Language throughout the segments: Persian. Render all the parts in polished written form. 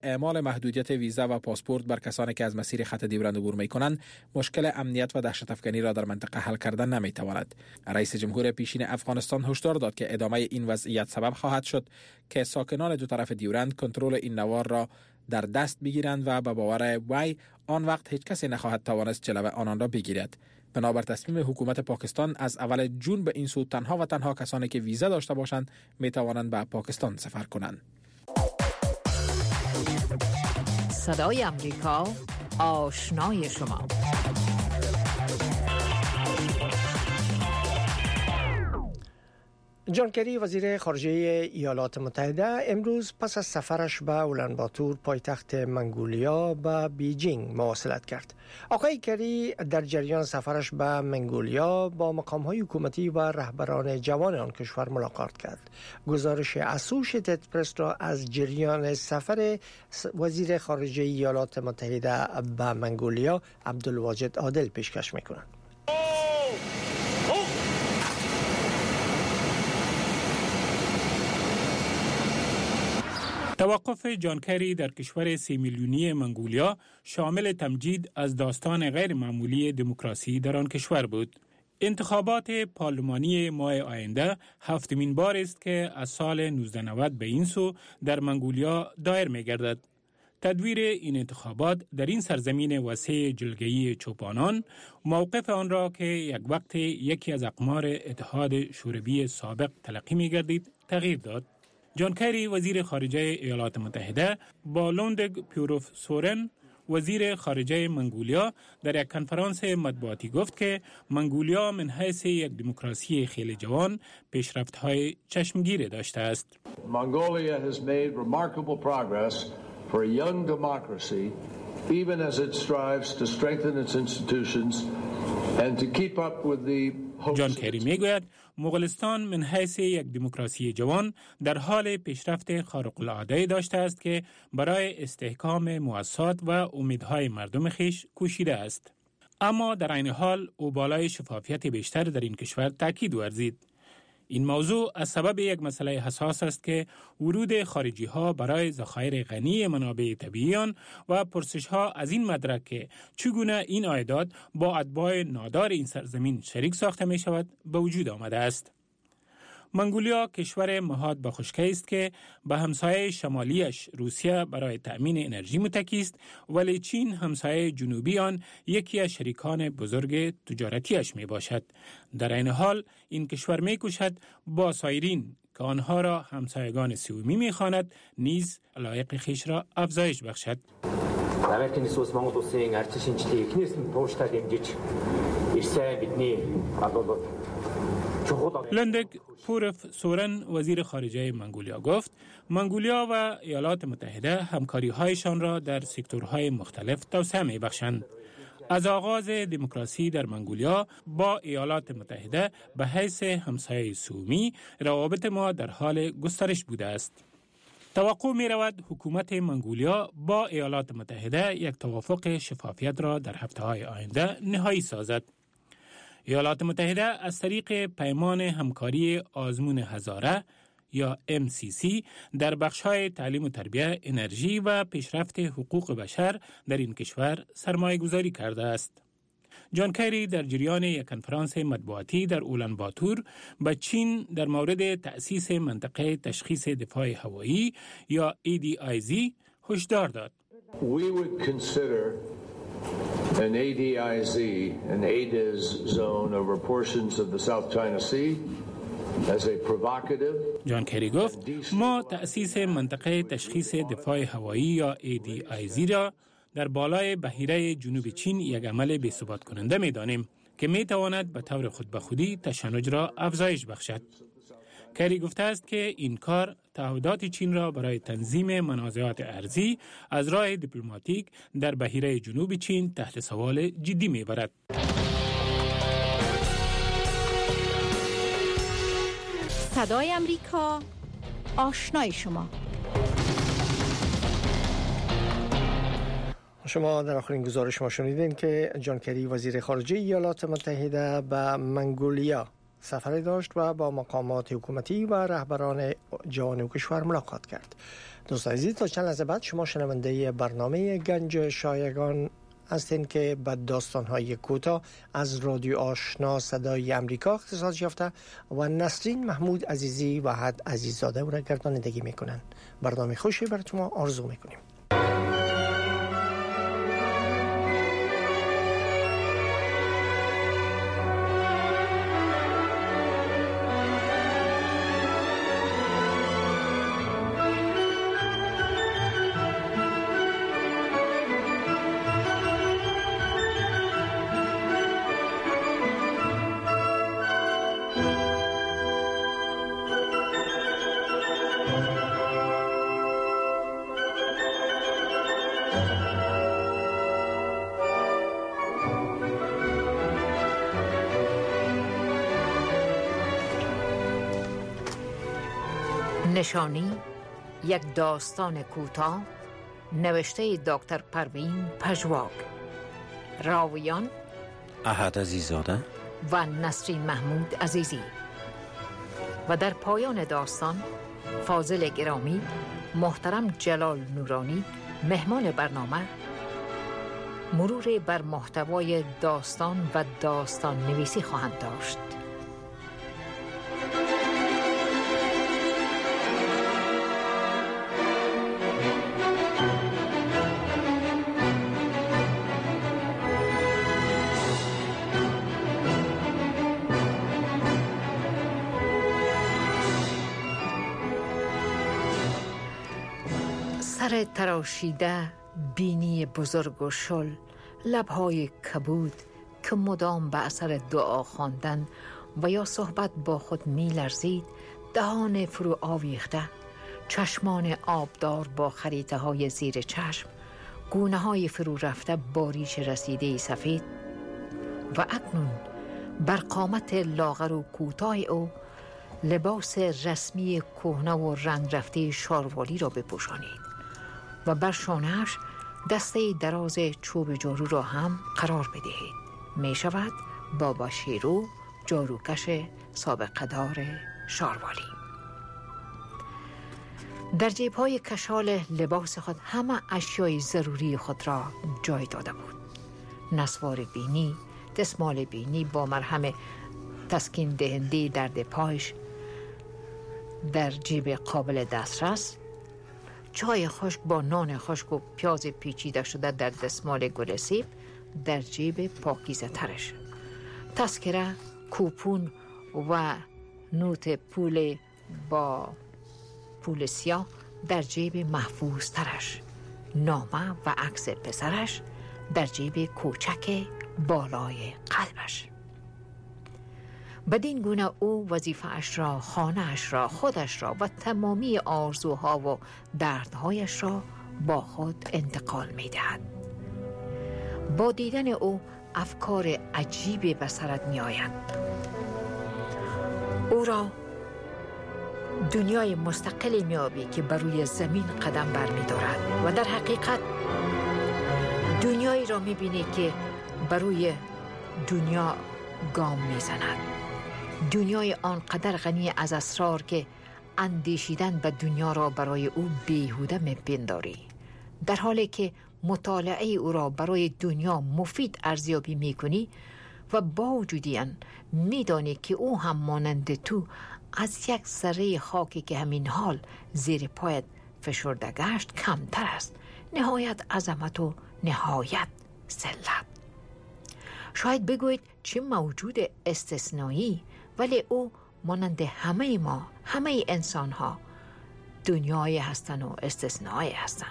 اعمال محدودیت ویزا و پاسپورت بر کسانی که از مسیر خط دیورند عبور می‌کنند مشکل امنیت و دهشت افکنی را در منطقه حل کردن نمی‌تواند. رئیس جمهور پیشین افغانستان هشدار داد که ادامه این وضعیت سبب خواهد شد که ساکنان دو طرف دیورند کنترل این نوار را در دست بگیرند و به باور وی آن وقت هیچ کسی نخواهد توانست جلوه آنان را بگیرد. بنابر تصمیم حکومت پاکستان از اول جون به این سو تنها و تنها کسانی که ویزا داشته باشند می توانند به پاکستان سفر کنند. صدای امریکا، آشنای شما. جان کری وزیر خارجه ایالات متحده امروز پس از سفرش به اولانباتور پایتخت منگولیا به بیجینگ مواصلت کرد. آقای کری در جریان سفرش به منگولیا با مقام‌های حکومتی و رهبران جوان آن کشور ملاقات کرد. گزارش اسوشییتد پرس را از جریان سفر وزیر خارجه ایالات متحده به منگولیا عبدالواجد عادل پیشکش می‌کند. توقف جان کری در کشور 3 میلیونی منگولیا شامل تمجید از داستان غیر معمولی دموکراسی در آن کشور بود. انتخابات پارلمانی ماه آینده هفتمین بار است که از سال 1990 به این سو در منگولیا دایر می گردد. تدویر این انتخابات در این سرزمین وسیع جلگه‌ای چوپانان موقف آن را که یک وقت یکی از اقمار اتحاد شوروی سابق تلقی می گردید تغییر داد. جان کری وزیر خارجه ایالات متحده با لوندگ پیوروف سورن وزیر خارجه منگولیا در یک کنفرانس مطبوعاتی گفت که منگولیا من حیث یک دموکراسی خیلی جوان پیشرفت‌های چشمگیر داشته است. Mongolia has made remarkable progress for a young democracy even as it strives to strengthen its institutions and to keep up with the جان کری میگوید مغولستان من حیث یک دموکراسی جوان در حال پیشرفت خارق‌العاده داشته است که برای استحکام مؤسسات و امیدهای مردم خیش کوشیده است. اما در عین حال او بالای شفافیت بیشتر در این کشور تاکید ورزید. این موضوع از سبب یک مسئله حساس است که ورود خارجی ها برای ذخایر غنی منابع طبیعی آن و پرسش ها از این مدرک که چگونه این عایدات با اتباع نادار این سرزمین شریک ساخته می شود به وجود آمده است. منگولیا کشور محاط به خشکی است که به همسایه شمالیش روسیه برای تأمین انرژی متکی است، ولی چین همسایه جنوبی آن یکی از شریکان بزرگ تجارتیش می باشد. در این حال این کشور می کوشد با سایرین که آنها را همسایگان سومی می خواند نیز علایق خیش را افزایش بخشد. Америкийн нэгдсэн улс Монгол улсын арчил шинжилгээ эхнээс нь тууштай дэмжиж ирсэн бидний لندگ پورف سورن وزیر خارجه منگولیا گفت منگولیا و ایالات متحده همکاری هایشان را در سکتورهای مختلف توسعه می بخشند. از آغاز دموکراسی در منگولیا با ایالات متحده به حیث همسایه سومی روابط ما در حال گسترش بوده است. توقع می رود حکومت منگولیا با ایالات متحده یک توافق شفافیت را در هفته های آینده نهایی سازد. ایالات متحده از طریق پیمان همکاری آزمون هزاره یا MCC در بخش‌های تعلیم و تربیت، انرژی و پیشرفت حقوق بشر در این کشور سرمایه گذاری کرده است. جان کری در جریان یک کنفرانس مطبوعاتی در اولانباتور به چین در مورد تأسیس منطقه تشخیص دفاع هوایی یا ADIZ هشدار داد. We would consider an ADIZ, an ADIZ zone over portions of the South China Sea as a provocative. جان کری گفت ما تأسیس منطقه تشخیص دفاع هوایی یا ADIZ را در بالای بحیره جنوب چین یک عمل بی‌ثبات کننده می دانیم که می تواند به طور خود به خودی تشنج را افزایش بخشد. کری گفته است که این کار تعهدات چین را برای تنظیم منازعات ارضی از راه دیپلماتیک در بحیره جنوب چین تحت سوال جدی می برد. صدای امریکا، آشنای شما. شما در آخرین گزارش ما شنیدین که جان کری وزیر خارجه ایالات متحده به منگولیا سفر داشت و با مقامات حکومتی و رهبران جوان کشور ملاقات کرد. دوستان عزیز، تا چند لحظه بعد شما شنونده برنامه گنج شایگان هستین که به داستان‌های کوتاه از رادیو آشنا صدای امریکا اختصاص یافته و نسرین محمود عزیزی و حد عزیزاده را گردانندگی میکنن. برنامه خوشی برای شما آرزو میکنیم. نشانی، یک داستان کوتاه نوشته دکتر پروین پژواک، راویان احد عزیزاده و نسرین محمود عزیزی. و در پایان داستان فاضل گرامی، محترم جلال نورانی مهمان برنامه مرور بر محتوای داستان و داستان نویسی خواهند داشت. سر تراشیده، بینی بزرگ و شل، لبهای کبود که مدام به اثر دعا خواندن و یا صحبت با خود می لرزید، دهان فرو آویخته، چشمان آبدار با خریطه های زیر چشم، گونه های فرو رفته با ریش رسیده سفید و اکنون بر قامت لاغر و کوتاه او لباس رسمی کهنه و رنگ رفته شاروالی را بپوشانید و بر شانه‌اش دسته دراز چوب جارو را هم قرار بدهید. می شود بابا شیرو، جاروکش سابقه دار شاروالی. در جیب‌های کشال لباس خود همه اشیای ضروری خود را جای داده بود. نسوار بینی، دستمال بینی با مرهم تسکین دهنده درد پایش در جیب قابل دسترس، چای خشک با نان خشک و پیاز پیچیده شده در دستمال گل سیب در جیب پاکیزه ترش، تذکره، کوپون و نوت پول با پول سیاه در جیب محفوظ ترش، نامه و عکس پسرش در جیب کوچک بالای قلبش. بدین گونه او وظیفه‌اش را، خانه‌اش را، خودش را و تمامی آرزوها و دردهایش را با خود انتقال می‌دهد. با دیدن او افکار عجیبی به سرت می‌آید. او را دنیای مستقلی می‌یابی که بر روی زمین قدم برمی‌دارد و در حقیقت دنیایی را می‌بینی که بر روی دنیا گام می‌زند. دنیای آنقدر غنی از اسرار که اندیشیدن به دنیا را برای او بیهوده می‌پنداری، در حالی که مطالعه او را برای دنیا مفید ارزیابی می‌کنی و با وجودی آن می‌دانی که او هم مانند تو از یک ذره خاکی که همین حال زیر پایت فشرده گشت کمتر است. نهایت عظمت و نهایت ذلت. شاید بگویید چه موجود استثنایی، ولی او مانند همه ما، همه انسان ها دنیای هستن و استثنایی هستن.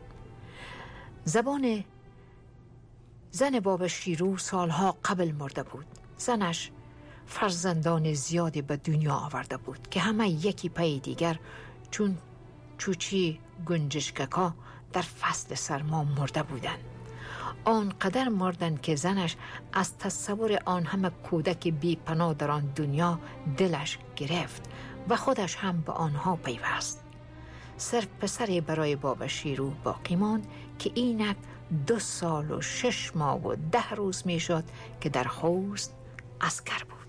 زن بابا شیرو سالها قبل مرده بود. زنش فرزندان زیادی به دنیا آورده بود که همه یکی پی دیگر چون چوچی گنجشککا در فصل سرما مرده بودند. آنقدر مردن که زنش از تصور آن همه کودک بی پناه در آن دنیا دلش گرفت و خودش هم به آنها پیوست. صرف پسری برای بابا شیرو باقی ماند که اینک 2 سال و 6 ماه و 10 روز می شد که در خوست عسکر بود.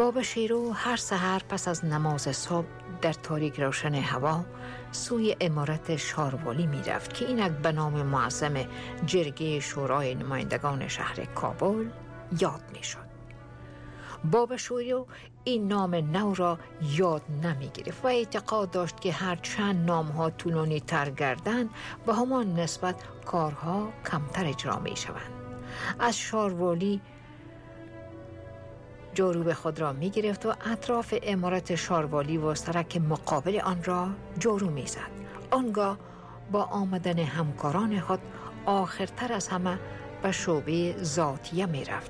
بابا شیرو هر سحر پس از نماز صبح در تاریک روشن هوا سوی امارت شاروالی می رفت که اینک به نام معظم جرگه شورای نمایندگان شهر کابل یاد می شد. بابا شیرو این نام نو را یاد نمی گرفت و اعتقاد داشت که هر چند نام ها طولانی تر گردند به همان نسبت کارها کمتر اجرا می شوند. از شاروالی جاروب خود را می گرفت و اطراف امارت شاروالی و سرک مقابل آن را جارو می زد. آنگاه با آمدن همکاران خود آخرتر از همه به شعبه ذاتیه می رفت.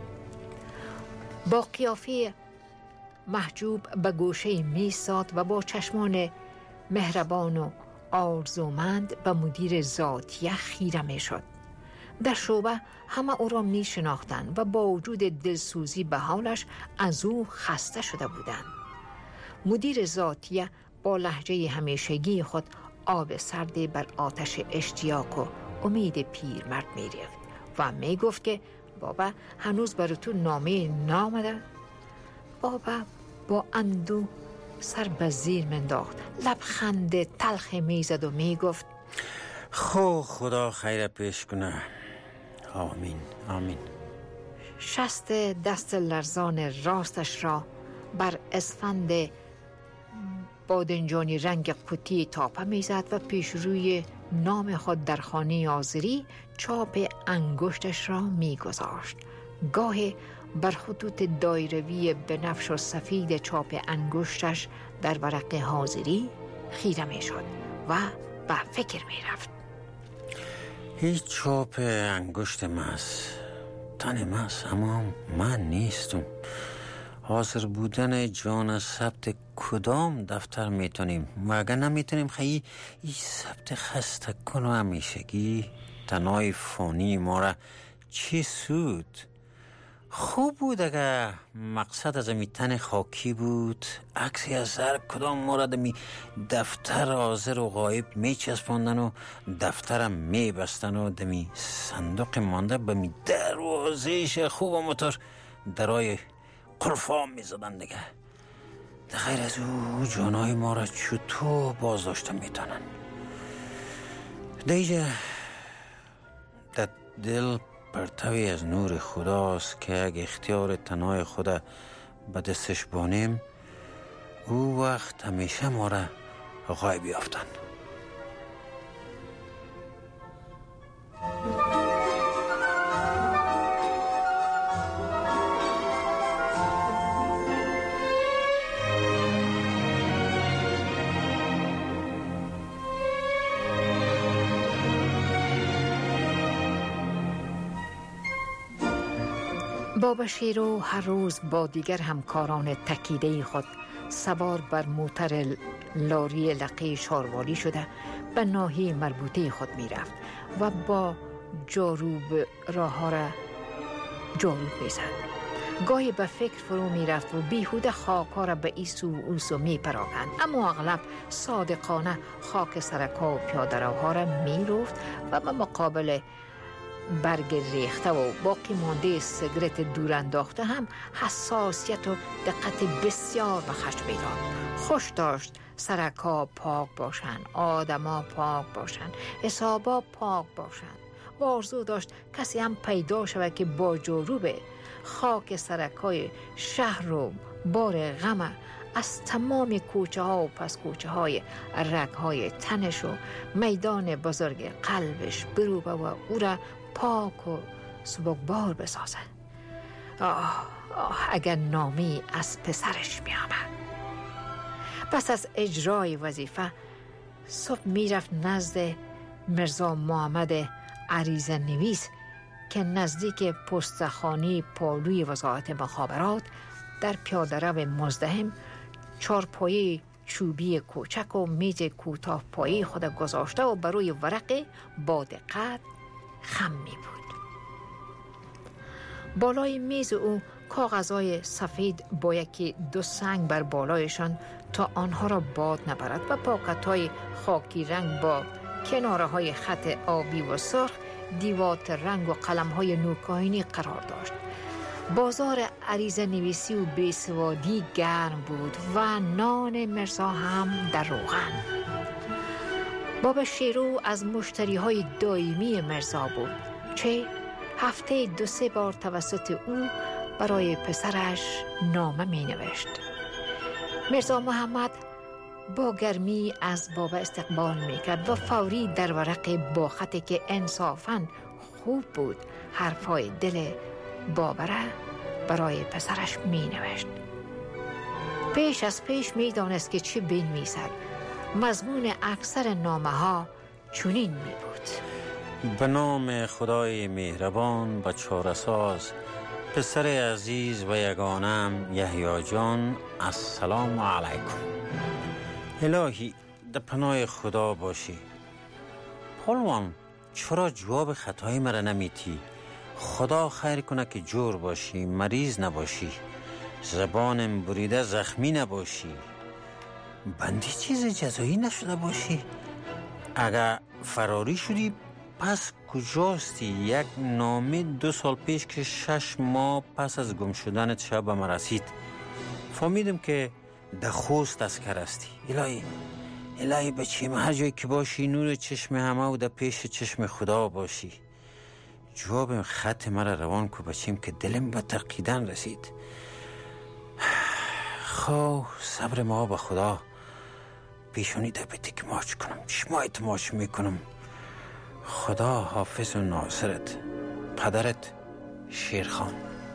با قیافه محجوب به گوشه می ایستاد و با چشمان مهربان و آرزومند به مدیر ذاتیه خیره می شد. در شعبه همه او را می شناختند و با وجود دلسوزی به حالش از او خسته شده بودند. مدیر ذاتیه با لهجه همیشگی خود آب سردی بر آتش اشتیاق و امید پیرمرد می ریخت و می گفت که بابا هنوز بر تو نامه نامده؟ بابا با اندو سر به زیر منداخت، لبخند تلخ می زد و می گفت خدا خیر پیش کنه. آمین آمین. شست دست لرزان راستش را بر اسفند بادنجانی رنگ قوطی تاپه میزد و پیش روی نام خود در خانه حاضری چاپ انگشتش را میگذاشت. گاهی بر خطوط دایروی بنفش و سفید چاپ انگشتش در ورق حاضری خیره میشد و به فکر میرفت. هیچ چاپ انگشت ماست، تن ماست، اما من نیستم. حاضر بودن جان ثبت کدام دفتر میتونیم و اگر نمیتونیم خیلی این ثبت خسته کن و همیشگی تنهای فانی ما را چی سود؟ خوب بود اگر مقصد از امی تن خاکی بود، عکسی از هر کدام مورد می دفتر حاضر و غایب می چسباندن و دفترم می بستن و دمی صندوق مانده به می دروازهش خوب و موتور درای قرفام می زدن دیگه. در غیر از او جانای ما را چطور بازداشته می تانن؟ دیگه در دل پرتوی از نور خداست که اگه اختیار تنهای خدا به دستش بانیم او وقت همیشه ما را غایب یافتن. بابا شیرو هر روز با دیگر همکاران تکیده خود سوار بر موتر لاری لقی شاروالی شده به ناحیه مربوطه خود می رفت و با جاروب راه را جاروب می زد. گاهی به فکر فرو می رفت و بیهوده خاک‌ها را به ایسو و اوسو می پراکند، اما اغلب صادقانه خاک سرک‌ها و پیاده‌روها را می رفت و به مقابل برگ ریخته و باقی مانده سیگرت دور انداخته هم حساسیت و دقت بسیار به خرج می‌داد. خوش داشت سرکا پاک باشند، آدما پاک باشند، حسابا پاک باشند و آرزو داشت کسی هم پیدا شود که با جاروب خاک سرکای شهر و بار غم از تمام کوچه ها و پس کوچه های رگ های تنش و میدان بزرگ قلبش بروبه و او را پاک و سبکبار بسازه. اگر نامی از پسرش می آمد. پس از اجرای وظیفه صبح می رفت نزد مرزا محمد عریضه نویس که نزدیک پستخانه پالوی وزارت مخابرات در پیاده‌رو مزدحم چارپایه چوبی کوچک و میز کوتاه پایه خود گذاشته و بروی ورق با دقت خم می بود. بالای میز او کاغذهای سفید با یکی دو سنگ بر بالایشان تا آنها را باد نبرد و پاکت‌های خاکی رنگ با کناره‌های خط آبی و سرخ، دیوات رنگ و قلم‌های نورکاهینی قرار داشت. بازار عریضه نویسی و بیسوادی گرم بود و نان مرزا هم در روغن. بابا شیرو از مشتری های دائمی مرزا بود، چه هفته 2-3 بار توسط او برای پسرش نامه می نوشت. مرزا محمد با گرمی از بابا استقبال می کرد و فوری در ورق با خطی که انصافاً خوب بود حرفای دل بابا را برای پسرش می نوشت. پیش از پیش می دانست که چی بنویسد. مضمون اکثر نامه ها چنین می بود: به نام خدای مهربان و چاره‌ساز، پسر عزیز و یگانم یحیی جان، السلام علیکم. الهی در پناه خدا باشی. پهلوان، چرا جواب خطای مرا نمیتی؟ خدا خیر کنه که جور باشی، مریض نباشی، زبانم بریده زخمی نباشی، بندی چیز جزایی نشده باشی. اگر فراری شدی پس کجاستی؟ یک نامه 2 سال پیش که 6 ماه پس از گم شدنت شب به من رسید. فهمیدم که در خوست اسکر هستی. الهی بچیم، هر جایی که باشی نور چشم همه و در پیش چشم خدا باشی. جواب خط مرا روان کو بچیم که دلم به تقیدن رسید. خو صبر ما به خدا. پیشونی در بیتک ماچ کنم، چشمایت ماچ میکنم. خدا حافظ و ناصرت. پدرت شیرخان.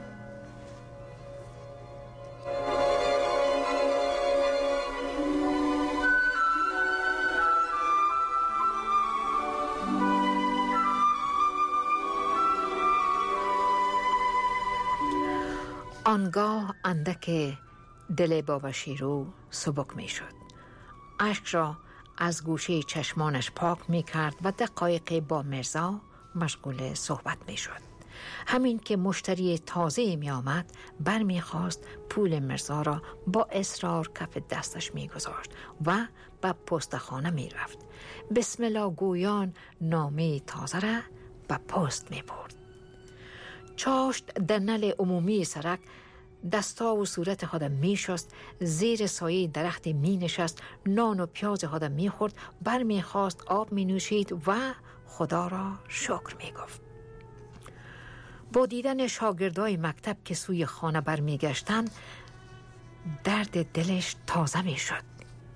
آنگاه اندک دل بابا شیرو سبک می شد. اشک را از گوشه چشمانش پاک می کرد و دقایقی با مرزا مشغول صحبت می شد. همین که مشتری تازه می آمد برمی خواست پول مرزا را با اصرار کف دستش می گذاشت و به پستخانه می رفت. بسم الله گویان نامه تازه را به پست می برد. چاشت در نل عمومی سرک دستا و صورت خود می شست، زیر سایه درخت می نشست، نان و پیاز خود می خورد، بر می خواست آب می نوشید و خدا را شکر می گفت. با دیدن شاگردای مکتب که سوی خانه بر می گشتند درد دلش تازه می شد.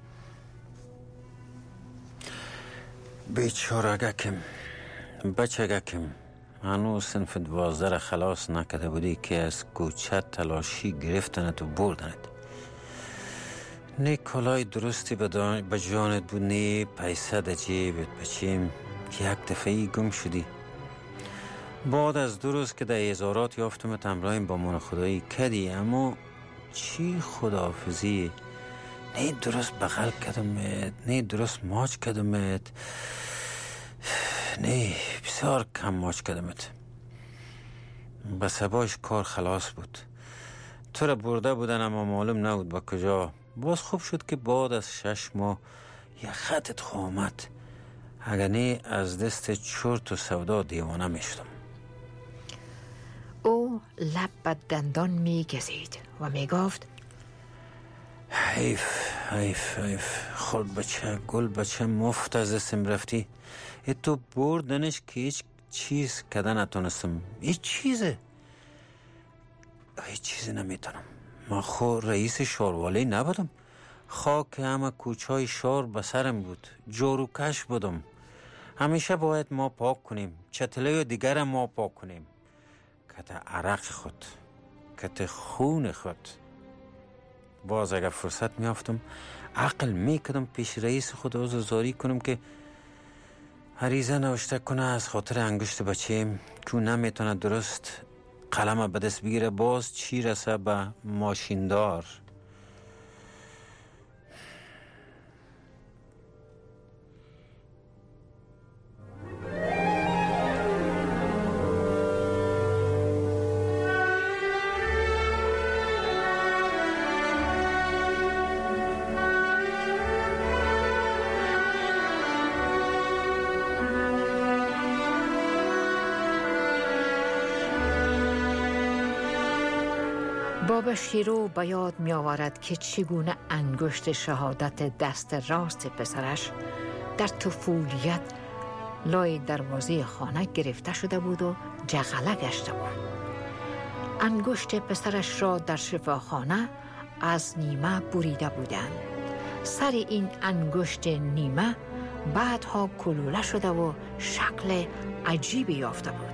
بیچارگکم، بچگکم، هنوز صنف 12 را خلاص نکده بودی که از کوچه تلاشی گرفتنت و بردنت. نه کالای درستی به جانت بود، نه پیسه در جیبت. بچیم یک دفعی گم شدی. بعد از 2 روز که در ازارات یافتمت همراهیم با من خدایی کدی، اما چی خداحافظی؟ نه درست بغل کدمت، نه درست ماچ کدمت، نه بسیار کم ماچ کدمت. به سباش کار خلاص بود. تو را برده بودن اما معلوم نبود با کجا. باز خوب شد که بعد از 6 ماه یک خطت خوامد. اگر نه از دست چرت و سودا دیوانه می شدم. او لب به دندان می گزید و می گفت حیف خود بچه، گل بچه، مفت از دستم رفتی. تو بردنش که هیچ چیز کده نتونستم. هیچ چیز نمیتونم. ما خود رئیس شاروالی نبودم. خاک همه کوچهای شار به سرم بود. جاروکش بودم. همیشه باید ما پاک کنیم، چتله و دیگر ما پاک کنیم. کت عرق خود، کت خون خود. باز اگر فرصت میافتم عقل میکردم پیش رئیس خود عذرخواهی کنم که عریضه نوشته کنه از خاطر انگشت بچه‌ام که نمیتونه درست قلم به دست بگیره. باز چی رسه به ماشیندار. بابا شیرو به یاد می آورد که چگونه انگشت شهادت دست راست پسرش در طفولیت لای دروازه خانه گرفته شده بود و جغله گشته بود. انگشت پسرش را در شفاخانه از نیمه بریده بودند. سر این انگشت نیمه بعدها کلوله شده و شکل عجیبی یافته بود.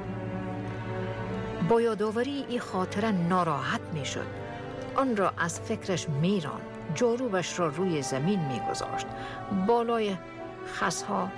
با یادآوری این خاطره ناراحت می شد. آن را از فکرش می راند. جاروبش را روی زمین می گذاشت. بالای خسها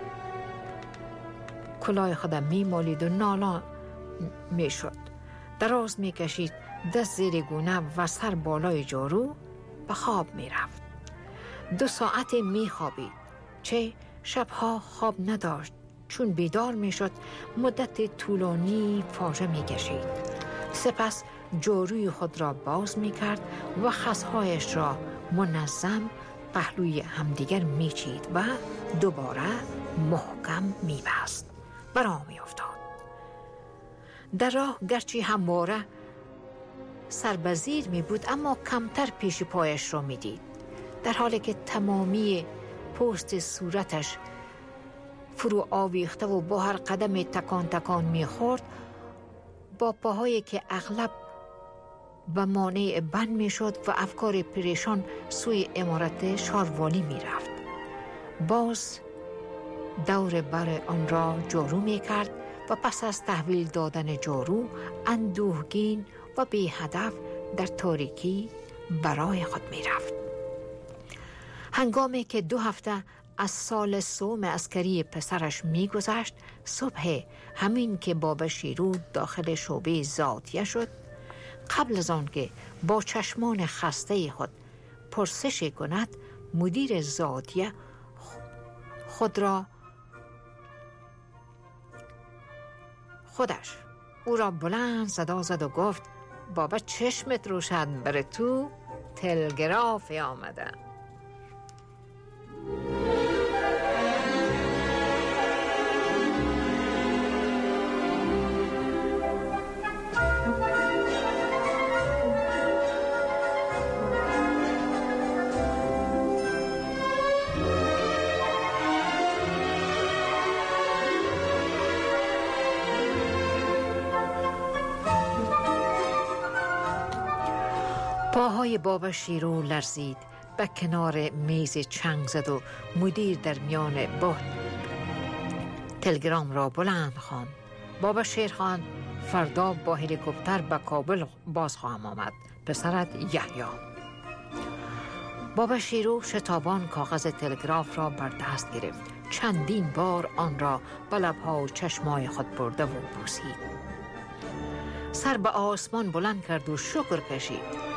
کلاه خود می مالید و نالا می شد. دراز می کشید، دست زیر گونه و سر بالای جارو به خواب می رفت. 2 ساعت می خوابید. چه شبها خواب نداشت. چون بیدار می شد مدت طولانی فاژه می کشید. سپس جاروی خود را باز می کرد و خسهایش را منظم پهلوی همدیگر می چید و دوباره محکم می بست. برا می افتاد. در راه گرچه همواره سربزیر می بود اما کمتر پیش پایش را می دید. در حالی که تمامی پوست صورتش فرو آویخته و با هر قدم تکان تکان می خورد، با پاهایی که اغلب به مانع بند می شد و افکار پریشان سوی امارت شاروالی می رفت. باز دور بر آن را جارو می کرد و پس از تحویل دادن جارو اندوهگین و بی هدف در تاریکی برای خود می رفت. هنگامی که 2 هفته از سال سوم عسکری پسرش می گذشت، صبح همین که بابا شیرو داخل شعبه ذاتیه شد، قبل از آن که با چشمان خسته خود پرسش کند، مدیر ذاتیه خودش او را بلند صدا زد و گفت: بابا چشمت روشن، بر تو تلگرافی آمده. پاهای بابا شیرو لرزید، به کنار میز چنگ زد و مدیر در میان بحت تلگرام را بلند خواند: بابا شیرخان، فردا با هلیکوپتر به کابل باز خواهم آمد. پسرت یحیی. بابا شیرو شتابان کاغذ تلگراف را بر دست گرفت. چندین بار آن را به لب‌ها و چشمای خود برده و بوسید. سر به آسمان بلند کرد و شکر کشید.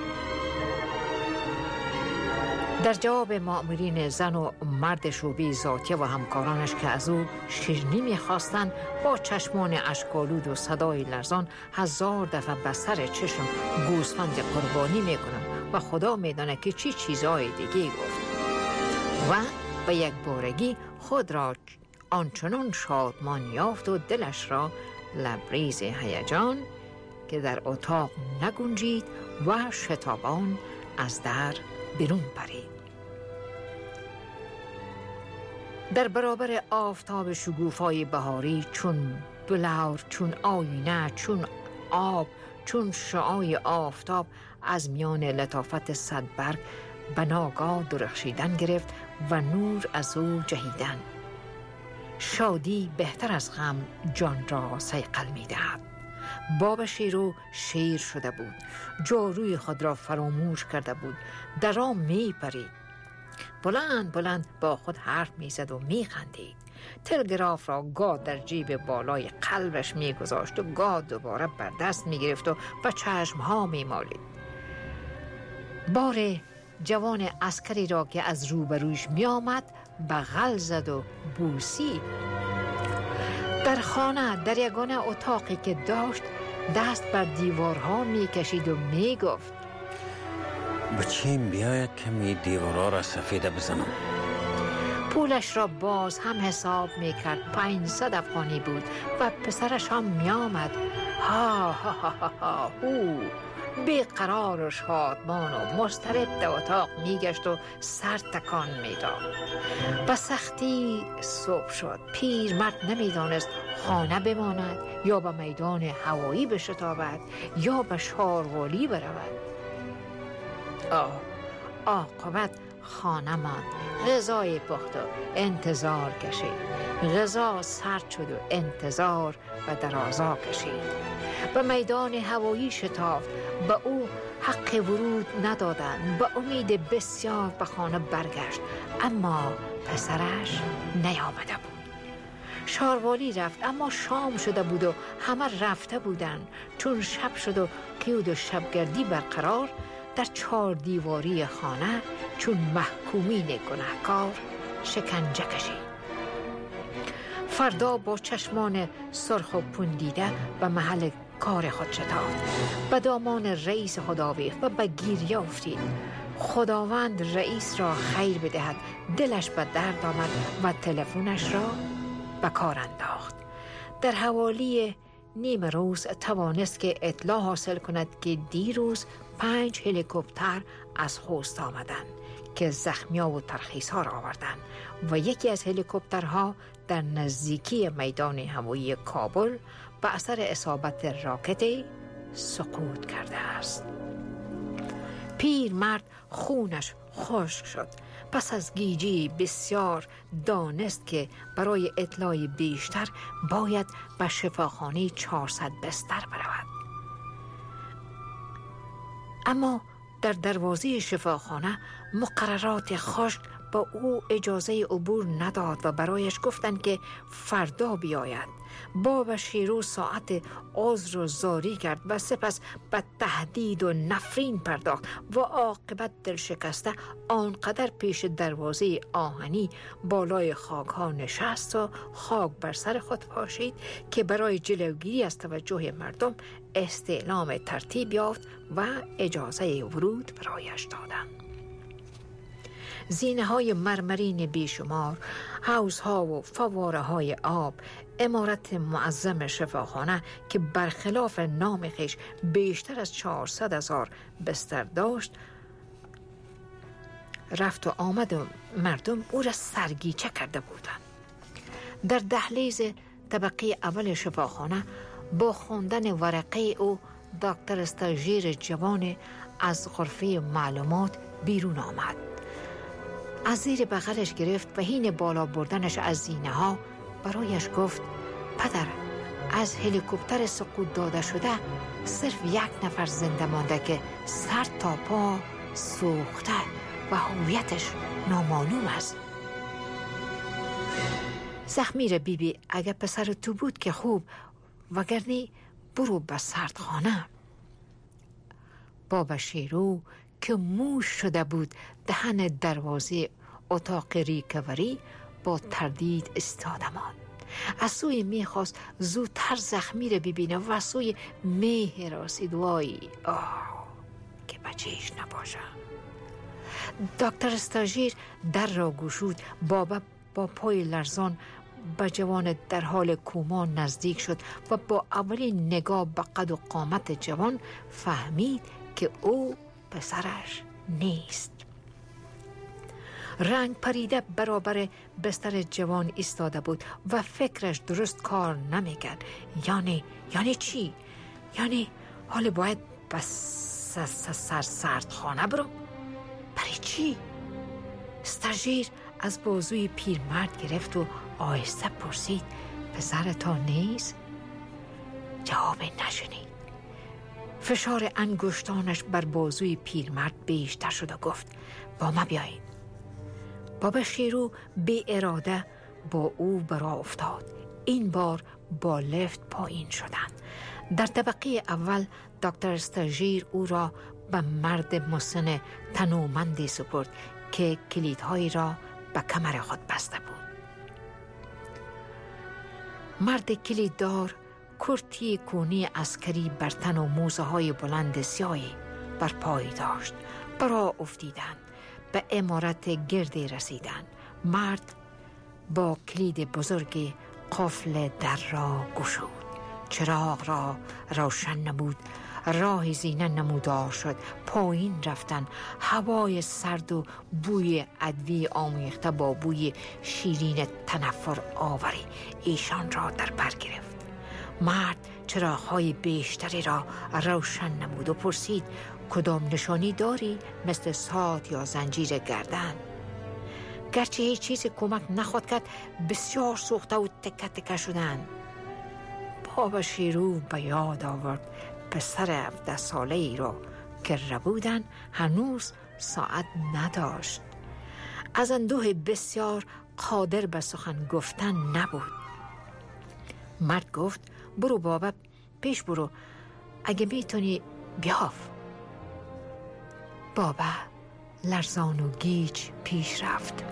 در جواب مأمورین زن و مرد شعبه ذاتیه و همکارانش که از او شیرینی می‌خواستند، با چشمان اشک‌آلود و صدای لرزان 1000 دفعه به سر چشم گوسفند قربانی می‌کنم و خدا می‌داند که چی چیزهای دیگه گفت و به یک بارگی خود را آنچنان شادمان یافت و دلش را لبریز هیجان که در اتاق نگنجید و شتابان از در بیرون پرید. در برابر آفتاب شگوفای بهاری، چون بلور، چون آینه، چون آب، چون شعاع آفتاب از میان لطافت صدبرگ به ناگاه درخشیدن گرفت و نور از او جهیدن. شادی بهتر از غم جان را صیقل می دهد. بابا شیرو شیر شده بود. جاروی خود را فراموش کرده بود. در آن می پرید. بلند بلند با خود حرف می زد و می خندید. تلگراف را گاه در جیب بالای قلبش می گذاشت و گاه دوباره بر دست می گرفت و به چشمها می مالید. بار جوان عسکری را که از روبروش می آمد بغل زد و بوسید. در خانه، در یگانه اتاقی که داشت، دست بر دیوارها می کشید و می گفت: بچیم بیاید که می دیوارها را سفیده بزنم. پولش را باز هم حساب می کرد. 500 افغانی بود و پسرش هم می آمد. ها ها ها ها ها هو. بیقرار و شادمان و مضطرب در اتاق میگشت و سر تکان میداد. به سختی صبح شد. پیرمرد نمیدانست خانه بماند یا به میدان هوایی بشتابد یا به شاروالی برود. عاقبت خانه ماند. غذای پخت و انتظار کشید. غذا سرد شد و انتظار به درازا کشید. به میدان هوایی شتافت. به او حق ورود ندادند. به امید بسیار به خانه برگشت، اما پسرش نیامده بود. شاروالی رفت، اما شام شده بود و همه رفته بودند. چون شب شد و قیود و شبگردی برقرار، در 4 دیواری خانه چون محکومین گناهکار شکنجه کشید. فردا با چشمان سرخ و پوندیده به محل کار خود شتافت. به دامان رئیس خود آویخت و به گریه افتید. خداوند رئیس را خیر بدهد. دلش به درد آمد و تلفنش را به کار انداخت. در حوالی نیم روز توانست که اطلاع حاصل کند که دیروز 5 هلیکوپتر از خوست آمدند که زخمیا و ترخیص ها را آوردند و یکی از هلیکوپترها در نزدیکی میدان هوایی کابل به اثر اصابت راکتی سقوط کرده است. پیرمرد خونش خشک شد. پس از گیجی بسیار دانست که برای اطلاع بیشتر باید به شفاخانه 400 بستر برود. اما در دروازه شفاخانه مقررات خشک به او اجازه عبور نداد و برایش گفتند که فردا بیاید. بابا شیرو ساعت عذر و زاری کرد و سپس به تهدید و نفرین پرداخت و عاقبت دل شکسته آنقدر پیش دروازه آهنی بالای خاک ها نشست و خاک بر سر خود پاشید که برای جلوگیری از توجه مردم استعلام ترتیب یافت و اجازه ورود برایش دادند. زینه های مرمرین بیشمار، حوضها و فواره های آب، عمارت معظم شفاخانه که برخلاف نام خویش بیشتر از 400,000 بستر داشت، رفت و آمد و مردم او را سرگیچه کرده بودند. در دهلیز طبقه اول شفاخانه با خواندن ورقه او دکتر استاژیر جوان از غرفه معلومات بیرون آمد. از زیر بغلش گرفت و حین بالا بردنش از زینه ها برایش گفت: پدر، از هلیکوپتر سقوط داده شده صرف 1 نفر زنده مانده که سر تا پا سوخته و هویتش نامعلوم است. زخمیر بیبی اگه پسر تو بود که خوب، وگرنه برو به سردخانه. بابا شیرو که موش شده بود دهن دروازه اتاق ریکوری با تردید ایستاده ماند. از سوی میخواست زودتر زخمی را ببینه و از سوی میه راسید وای که بچهش نباشه. دکتر استاژیر در را گشود. بابا با پای لرزان به جوان در حال کوما نزدیک شد و با اولین نگاه به قد و قامت جوان فهمید که او پسرش نیست. رنگ پریده برابر بستر جوان ایستاده بود و فکرش درست کار نمیکرد. یعنی چی؟ یعنی حالا باید بس سردخانه برم؟ برای چی؟ استاژیر از بازوی پیرمرد گرفت و آهسته پرسید: پسر تا نیست؟ جواب نشنید. فشار انگشتانش بر بازوی پیرمرد بیشتر شد و گفت: با ما بیایید. بابا شیرو بی اراده با او برا افتاد. این بار با لفت پایین شدند. در طبقه اول دکتر استاژیر او را به مرد مسن تنومندی سپرد که کلیدهایی را به کمر خود بسته بود. مرد کلیددار کرتی کونی عسکری بر تن و موزه های بلند سیاهی بر پای داشت. برا افتیدند. به عمارت گردی رسیدند. مرد با کلید بزرگ قفل در را گشود. چراغ را روشن نمود راه زینه نمودار شد. پایین رفتن، هوای سرد و بوی ادویه آمیخته با بوی شیرین تنفر آوری ایشان را در بر گرفت. مرد چراغ‌های بیشتری را روشن نمود و پرسید کدام نشانی داری؟ مثل ساعت یا زنجیر گردن؟ گرچه هیچ چیز کمک نخواهد کرد، بسیار سوخته و تکه تکه شدند. بابا شیرو به یاد آورد پسر 17 ساله ای را که ربودن هنوز ساعت نداشت. از اندوه بسیار قادر به سخن گفتن نبود. مرد گفت برو بابا، پیش برو، اگه میتونی بیاف. بابا لرزان و گیج پیش رفت.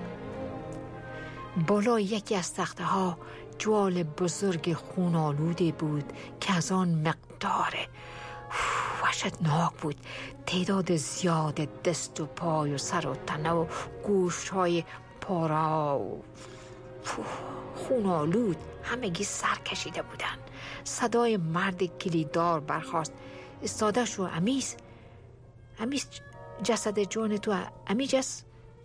بالای یکی از تخته ها جوال بزرگ خون آلوده بود که از آن مقدار وحشتناک بود. تعداد زیاد دست و پای و سر و تنه و گوشت های پارا و خون آلود همگی سر کشیده بودند. صدای مرد کلیددار برخاست. استاده شو امیز، جسد جان تو امیجس.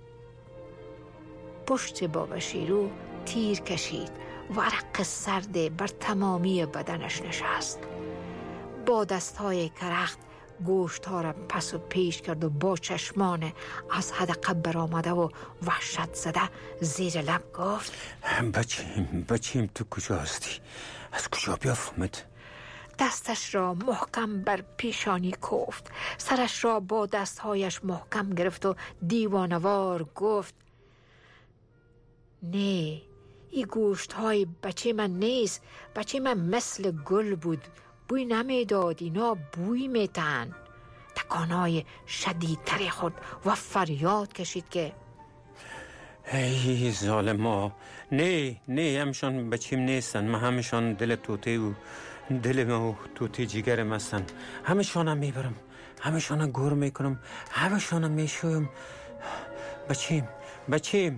پشت بابا شیرو تیر کشید و عرق سرد بر تمامی بدنش نشست. با دستهای کرخت گوشت‌ها را پس و پیش کرد و با چشمان از حدقه برآمده و وحشت زده زیر لب گفت بچیم تو کجا هستی؟ از کجا بیافهمد؟ دستش را محکم بر پیشانی کوفت، سرش را با دستهایش محکم گرفت و دیوانوار گفت نه، این گوشت های بچه من نیست. بچه من مثل گل بود، بوی نمیداد، اینا بوی میتن. تکانهای شدیدتری خورد و فریاد کشید که ای ظالما، نه همشان بچیم نیستن. من همشان دل توته و دل ما و توته جیگرم هستن. همشانم میبرم، همشانم گور میکنم، همشانم میشویم. بچیم.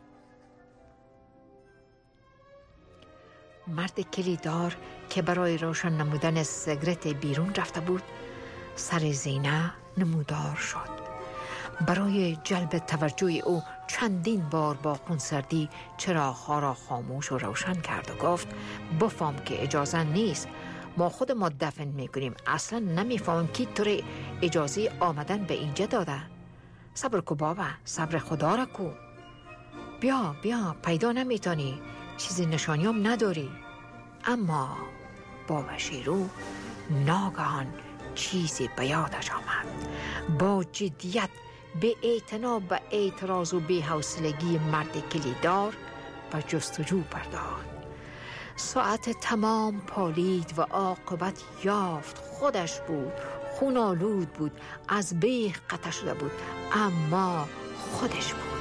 مرد کلیددار که برای روشن نمودن سیگرت بیرون رفته بود سر زینه نمودار شد. برای جلب توجه او چندین بار با خونسردی چراغ‌ها را خاموش و روشن کرد و گفت بفهم که اجازه نیست، ما خود ما دفن میکنیم. اصلا نمیفهمم کی تو را اجازه آمدن به اینجا داده. صبر کو بابا، صبر خدا را کو. بیا پیدا نمیتونی، چیزی نشانیم نداری. اما بابا شیرو ناگهان چیزی به یادش آمد. با جدیت به اعتنا به اعتراض و بی‌حوصلگی مرد کلیددار و جستجو پرداخت. ساعت تمام پالید و عاقبت یافت. خودش بود، خون آلود بود، از بیخ قطع شده بود، اما خودش بود.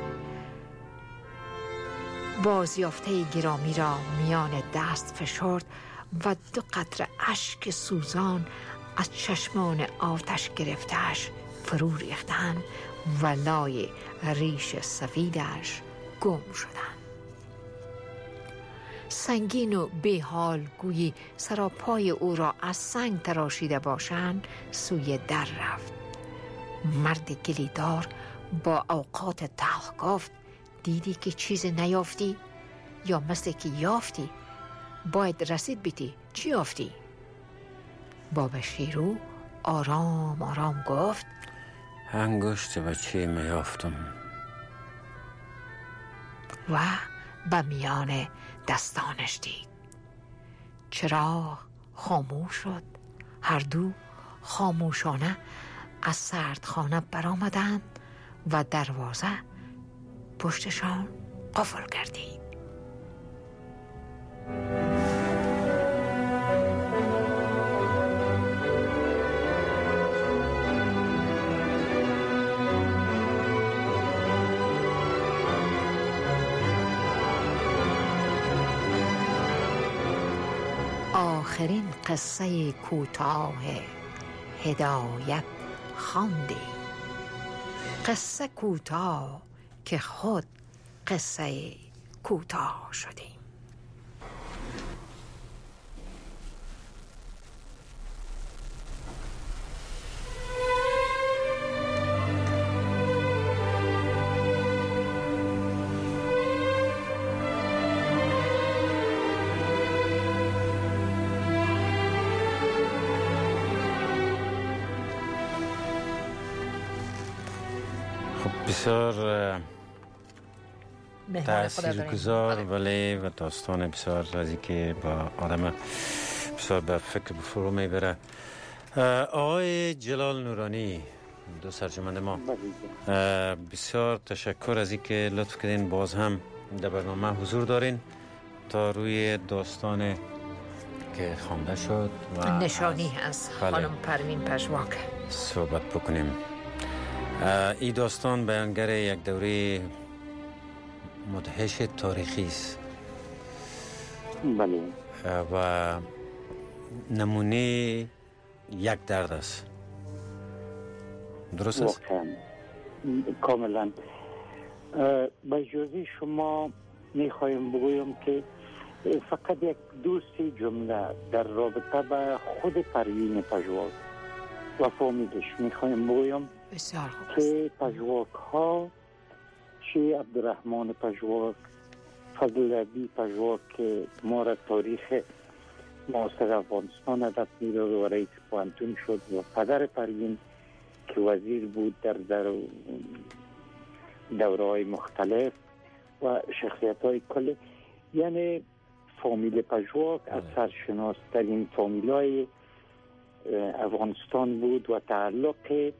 بازیافته گرامی را میان دست فشرد و 2 قطره اشک سوزان از چشمان آتش گرفته‌اش فرو ریختند و لای ریش سفیدش گم شدند. سنگین و بیحال گویی سراپای او را از سنگ تراشیده باشند سوی در رفت. مرد کلیددار با اوقات تلخ گفت دیدی که چیز نیافتی؟ یا مثل که یافتی؟ باید رسید بیتی. چی یافتی؟ بابا شیرو آرام گفت انگشت بچه می یافتم و به میان دستانش دید. چراغ خاموش شد. هر دو خاموشانه از سردخانه برآمدند و دروازه پشتشان قفل کردید. آخرین قصه کوتاه هدایت خواندیم. قصه کوتاه که خود قصه کوتاه شدیم. بسیار تاثیرگذار ولی و داستان بسیار رازی که با آدم بسیار به فکر فرو میبره. آقای جلال نورانی دو سرجمند ما، بسیار تشکر از اینکه لطف کردین باز هم در برنامه حضور دارین تا روی داستان که خوانده شد و نشانی از خانم پروین پژواک صحبت بکنیم. این داستان بیانگر یک دوره مدهش تاریخی است. بله. و نمونه یک درد است. درست است؟ کاملا. با اجازه شما میخوایم بگویم که فقط یک دوستی جمله در رابطه با خود پروین پژواک و فامیلش میخوایم بگویم که پژواک ها چه عبدالرحمن پژواک، فضلعبی پژواک که ما را تاریخ معاصر افغانستان عدد میداد و رئیس پوهنتون شد و پدر پروین که وزیر بود در دوره های مختلف و شخصیت های کل، یعنی فامیل پژواک از سرشناسترین فامیل های افغانستان بود و تعلق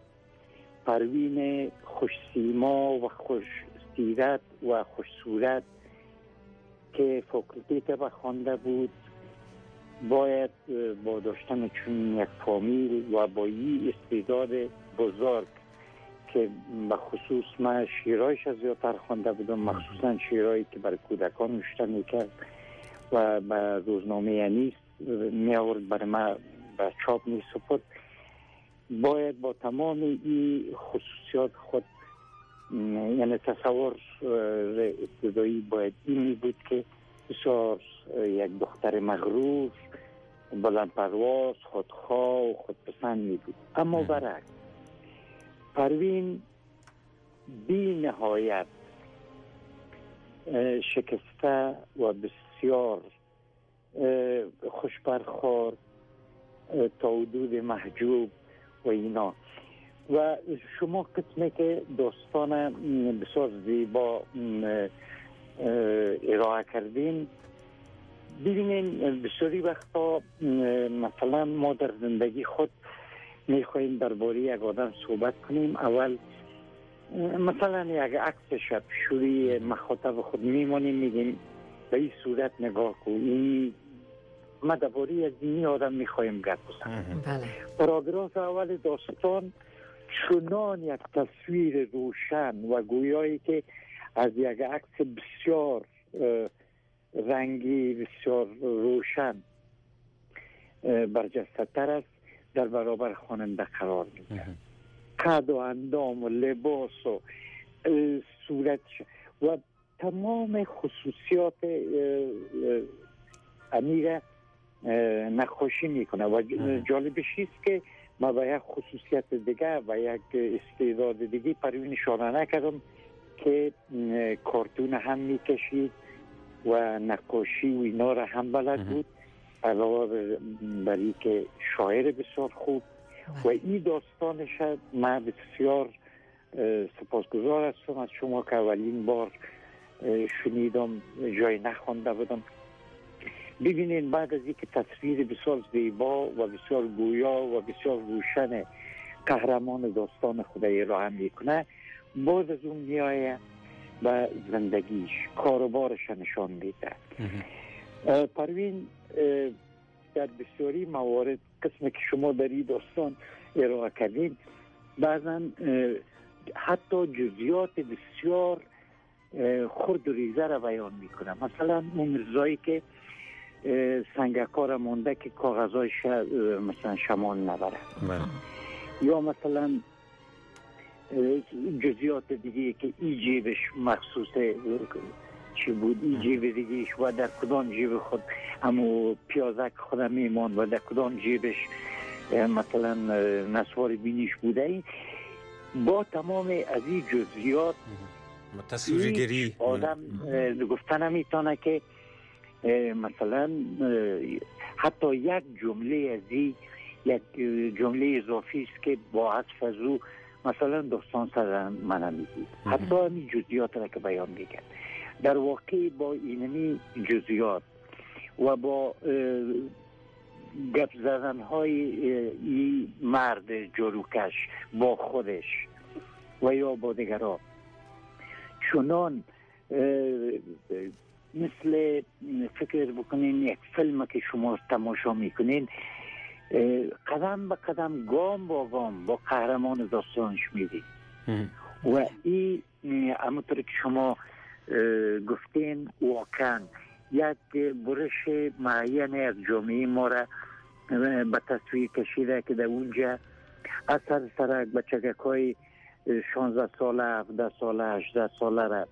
پروین خوش سیما و خوش سیرت و خوش صورت که فاکولته طب خوانده بود باید با داشتن چون یک فامیل و با این استعداد بزرگ که به خصوص من شعرهایش از زیادتر خوانده بودم، مخصوصا شعرهایی که برای کودکان نوشته میکرد و به روزنامه انیس می آورد برای من به چاپ می سپرد، باید با تمام این خصوصیات خود، یعنی تصور ابتدایی باید این می بود که بسیار یک دختر مغرور، بلند پرواز، خودخواه و خودپسند می بود. اما برعکس پروین بی نهایت شکسته و بسیار خوشبرخوار تا حدود محجوب و اینا و شما قسمه که داستان بسیار زیبا ارائه کردین. ببینین بسیاری وقتا مثلا ما در زندگی خود میخواییم درباره یک آدم صحبت کنیم، اول مثلا یک عکس شب شوری مخاطب خود میمونیم میگیم به این صورت نگاه کنیم، ما درباره از این آدم میخواییم گپ بزنیم. پاراگراف اول داستان چنان یک تصویر روشن و گویایی که از یک عکس بسیار رنگی بسیار روشن برجسته تر است در برابر خواننده قرار میده. قد و اندام و لباس و صورت و تمام خصوصیات امیر نقاشی میکنه و جالبش است که ما با یک خصوصیت دیگه و یک استعداد دیگه پروین اشاره نکردم که کارتون هم میکشید و نقاشی و اینا را هم بلد بود، علاوه بر این که شاعر بسیار خوب و این داستانش من بسیار سپاسگزار هستم از شما که اولین بار شنیدم، جای نخوانده بودم. ببینین بعد از اینکه تصویر بسیار زیبا و بسیار گویا و بسیار روشن قهرمان داستان خدای را هم میکنه، باز از اون میایه به زندگیش، کاروبارش نشان میده. پروین در بسیاری موارد قسمی که شما در این داستان ارائه کردین بعضا حتی جزئیات بسیار خرد و ریزه را بیان میکنه. مثلا اون مرزایی که سنگکار مونده که کاغذایش مثلا شمال نبره، یا مثلا جزئیات دیگه که ای جیبش مخصوص چی بود، ای جیب دیگهش و در کدام جیب خود همو پیازک خودم میمان و در کدام جیبش مثلا نسوار بینیش بوده. با تمام از این جزئیات تصویرگری آدم گفتن نمیتونه که مثلا حتی یک جمله از این یک جمله اضافی است که با عطف از او مثلا داستان سر من میگید، حتی این جزئیات را که بیان میکرد، در واقع با اینمی جزئیات و با گپ زدن های این مرد جلوکش با خودش و یا با دیگران چنان مثل فکر بکنین یک فیلم که شما تماشا میکنین، قدم به قدم، گام با گام با قهرمان داستانش میدید و این همونطور که شما گفتین واقعا یک برش معین از جامعه ما را به تصویر کشیده که در اونجا اثر سرک بچگک های 16 ساله، 17 ساله، 18 ساله را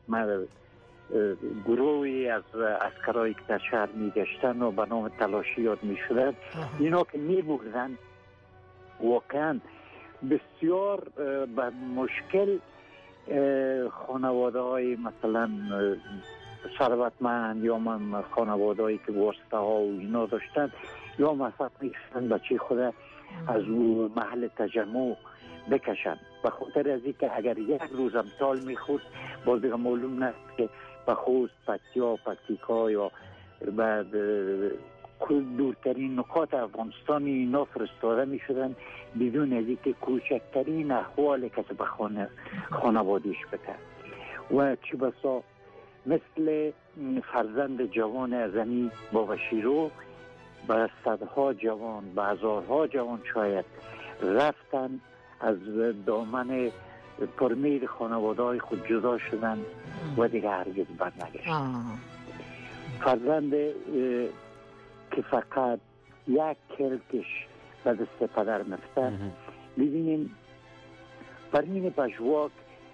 گروهی از عسکرایی که در شهر می گشتن و به نام تلاشی یاد می شدن، اینا که می بگذن واقعا بسیار به مشکل خانواده های مثلا ثروتمند یا خانواده هایی که واسطه ها و اینا داشتن یا مثلا میشن بچه خود از محل تجمع بکشن، به خاطر از اینکه اگر یک روز امثال میخورد باز دیگه معلوم نیست که به خوست، پکتیکا یا بعد دورترین نقاط افغانستان اینا فرستاده میشدن بدون از اینکه کوچکترین احوال کسی به خانوادهش بده و چی بسا مثل فرزند جوان ازمی بابا شیرو به صدها جوان، به هزارها جوان شاید رفتن از دامن پرمیر خانواده های خود جدا شدن و دیگه هرگز برنگشت. فرزند که فقط یک کلکش به دست پدر مفته، ببینیم برمین پژواک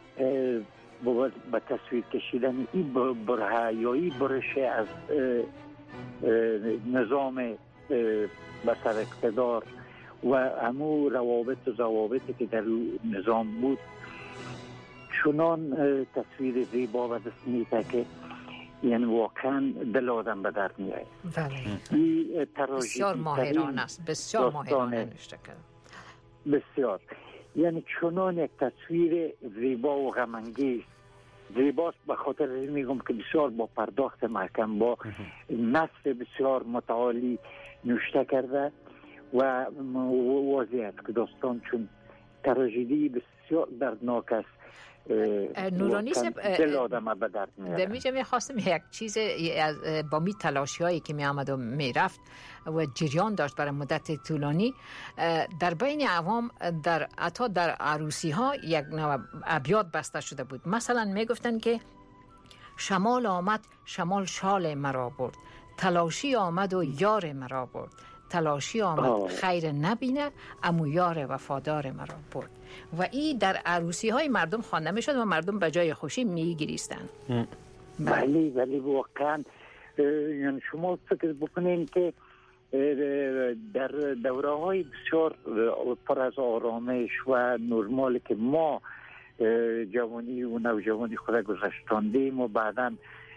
به تصویر کشیدن این بره یا این برشه از نظام به سر اقتدار و همو روابط و ضوابطی که در نظام بود چنان تصویر زیبا به دست میده که یعنی واقعا دل آدم به درد میاد. بسیار ماهرانه است، بسیار ماهرانه نوشته کرد، بسیار، یعنی چنان یک تصویر زیبا و غم‌انگیز زیباست، به خاطر میگم که بسیار با پرداخت محکم، با نثر بسیار متعالی نوشته کرده و واضح است که داستان چون تراژدی بسیار دردناک است. نورانی دل آدم به درد میاره. در میخواستم یک چیز با می تلاشی هایی که می آمد و می رفت و جریان داشت برای مدت طولانی در بین عوام، در حتی در عروسی ها یک نوع ابیات بسته شده بود. مثلا می گفتن که شمال آمد شمال شال مرا برد، تلاشی آمد و یار مرا برد، تلاشی آمد خیر نبینه امو یار وفادار مرا برد. و این در عروسی های مردم خوانده می شد و مردم به جای خوشی می گریستن. ولی واقعا یعنی شما فکر بکنین که در دوره های بسیار پر از آرامش و نرمال که ما جوانی و نوجوانی خود گذشتاندیم و بعدا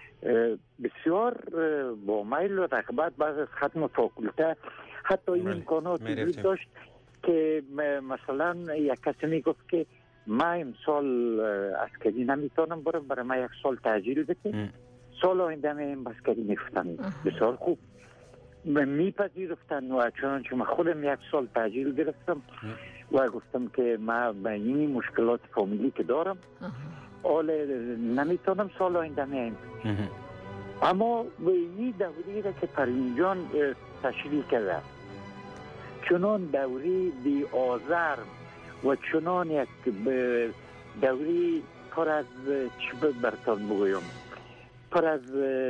بسیار با میل و رغبت بعد از ختم فاکولته حتی این امکانات وجود داشت که مثلا یک کسی میگفت که من امسال عسکری نمیتونم برم، برای من یک سال تأجیل بده، سال آینده من عسکری میگفتم. بسیار خوب میپذیرفتن و چنانچه من خودم یک سال تأجیل گرفتم و گفتم که من به این مشکلات فامیلی که دارم حال نمیتونم سال آینده میایم. اما به این دوری را که پروین جان تشریح کرده چنان دوری بی آزرم و چنان یک دوری پر از چی برتان بگویم، پر از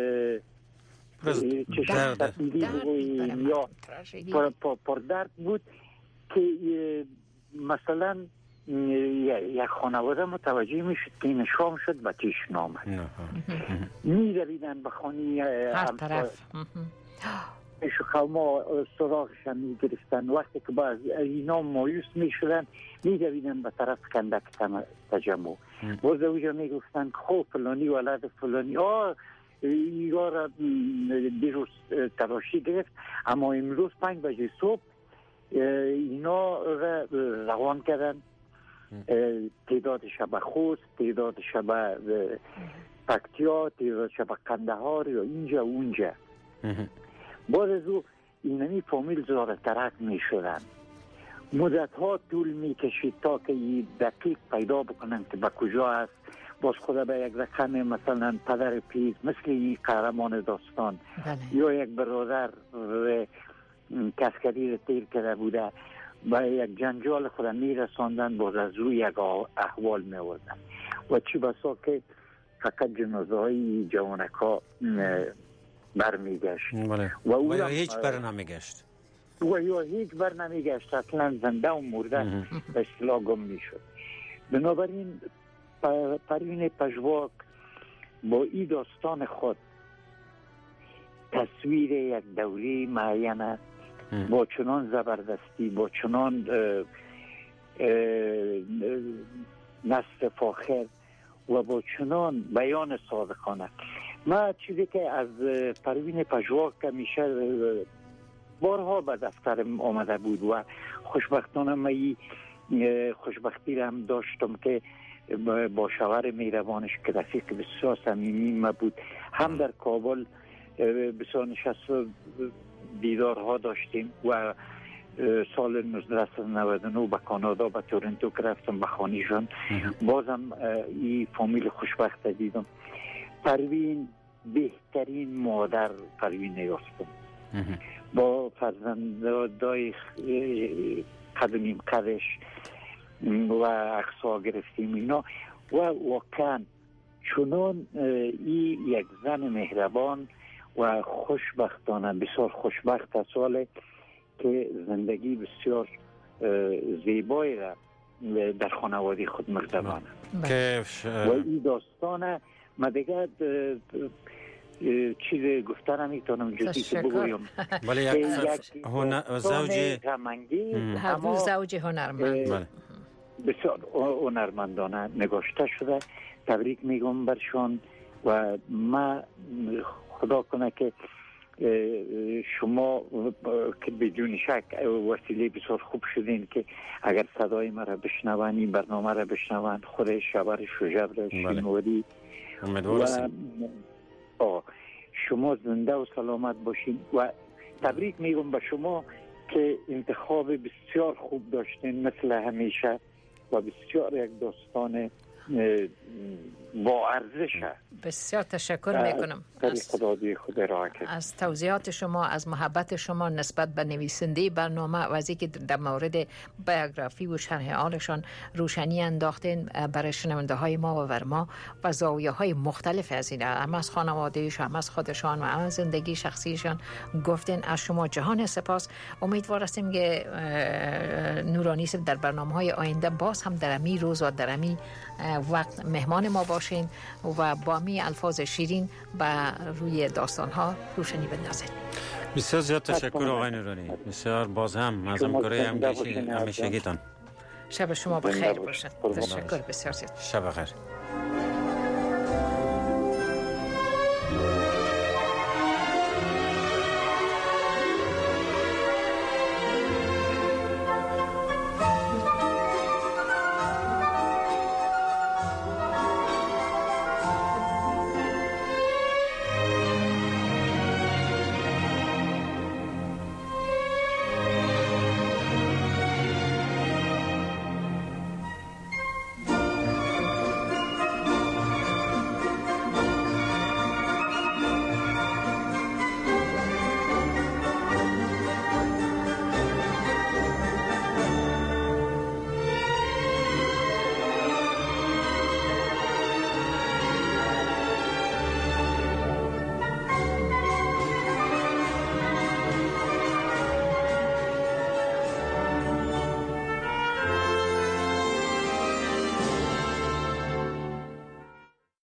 چشم تفیدی بگویم یا پر درد بود که مثلا یک خانواده متوجه میشد که این شام شد بچهش نامد، میرویدن به خانی هر طرف ما سراغش هم میگرفتن. وقتی که باز اینا مایوس میشدن میرویدن به طرف کندک تجمع، باز اوجا میگفتن خب فلانی ولد فلانی اینا را دیروز تلاشی گرفت اما امروز 5 بجه صبح اینا را روان کردن تعدادش به خوست، تعدادش به پکتیا، تعدادش به قندهار یا اینجا و اونجا. بعد از او اینمی فامیل زاره ترک می شدن. مدت ها طول می کشید تا که دقیق پیدا بکنن که به کجا است. باز خدا به یک رقم مثلا پدر پیر مثل این قهرمان داستان یا یک برادر کسکری تیر کرده بوده و یک جنجال خود می رساندن، باز از روی یک احوال می آوردن و چی بسا که فقط جنازه های جوانک ها برمی گشت و یا هیچ بر نمی گشت اصلا زنده و مرده به اصطلاح گم می شد. بنابراین پروین پژواک با این داستان خود تصویر یک دوره معینه با چنان زبردستی، با چنان نصر فاخر و با چنان بیان صادقانه. ما چیزی که از پروین پژواک همیشه بارها به دفترم آمده بود و خوشبختانه من خوشبختی را هم داشتم که با شوهر مهربانش که رفیق بسیار صمیمی ما بود، هم در کابل بسیار نشست و دیدارها داشتیم و سال 1999 به کانادا به تورنتو که رفتم به خانیشان بازم این فامیل خوشبخت دیدم. پروین بهترین مادر پروین یافتم با فرزندای قدمیم قدش و اقصا گرفتیم اینا و واقعا چنان این یک زن مهربان و خوشبختانه بسیار خوشبخت ساله که زندگی بسیار زیبایی را در خانواده خود مقدمانه و این داستانه ما دیگه چیز گفته نمیتونم جدی که بگویم ولی یک زوج هنرمند بسیار هنرمندانه نگاشته شده. تبریک میگم برشان و ما خدا کنه که شما که بدون شک وسیله بسیار خوب شدین که اگر صدای ما را بشنوان، این برنامه را بشنوان، خود شبر شجاع را شنوادی و شما زنده و سلامت باشین و تبریک میگم به شما که انتخاب بسیار خوب داشتین مثل همیشه و بسیار یک داستان با ارزش. بسیار تشکر میکنم از توضیحات شما، از محبت شما نسبت به نویسنده برنامه و از اینکه در مورد بیوگرافی و شرح حالشان روشنی انداختین برای شنونده های ما و ورما و زاویه های مختلف از این، هم از خانوادهشان، هم از خودشان و هم از زندگی شخصیشان گفتین. از شما جهان سپاس. امیدوار هستیم که نورانی صاحب در برنامه های آینده باز هم در امی روز و در امی وقت مهمان ما باشین و با می الفاظ شیرین به روی داستان‌ها روشنی بندازید. بسیار زیاد تشکر آقای نورانی. بسیار باز هم از همکاری همیشگیتان. شب شما بخیر باشد. تشکر بسیار زیاد. شب بخیر.